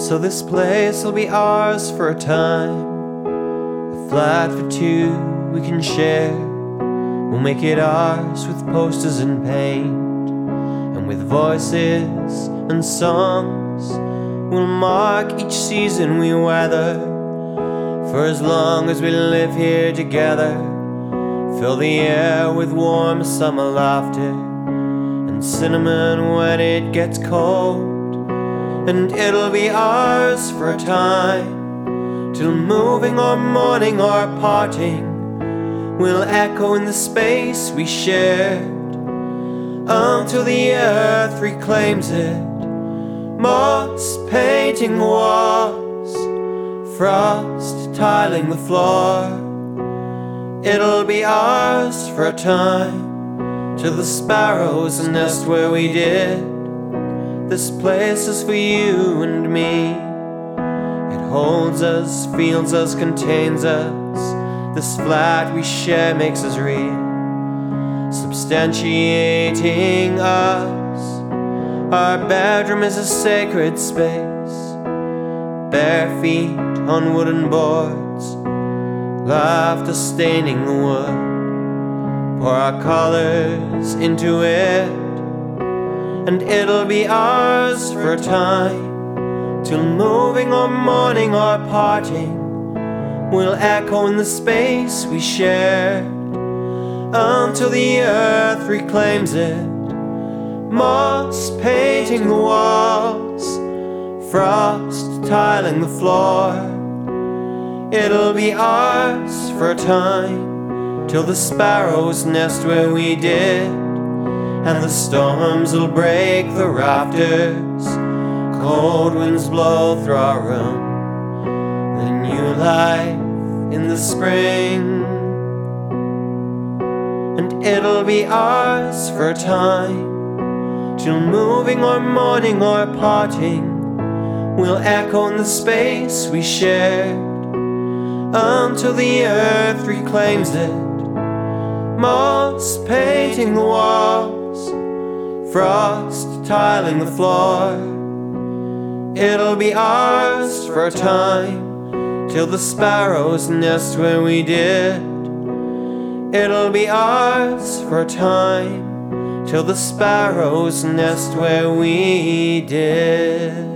So this place will be ours for a time, a flat for two we can share. We'll make it ours with posters and paint, and with voices and songs we'll mark each season we weather. For as long as we live here together, fill the air with warm summer laughter and cinnamon when it gets cold. And it'll be ours for a time, till moving or mourning or parting will echo in the space we shared, until the earth reclaims it. Moss painting walls, frost tiling the floor. It'll be ours for a time, till the sparrows nest where we did. This place is for you and me. It holds us, feels us, contains us. This flat we share makes us real, substantiating us. Our bedroom is a sacred space, bare feet on wooden boards, laughter staining the wood. Pour our colors into it, and it'll be ours for a time, till moving or mourning or parting will echo in the space we shared, until the earth reclaims it. Moss painting the walls, frost tiling the floor. It'll be ours for a time, till the sparrows nest where we did, and the storms will break the rafters. Cold winds blow through our room, the new life in the spring. And it'll be ours for a time, till moving or mourning or parting will echo in the space we shared, until the earth reclaims it. Moss painting the walls, frost tiling the floor. It'll be ours for a time, till the sparrows nest where we did. It'll be ours for a time, till the sparrows nest where we did.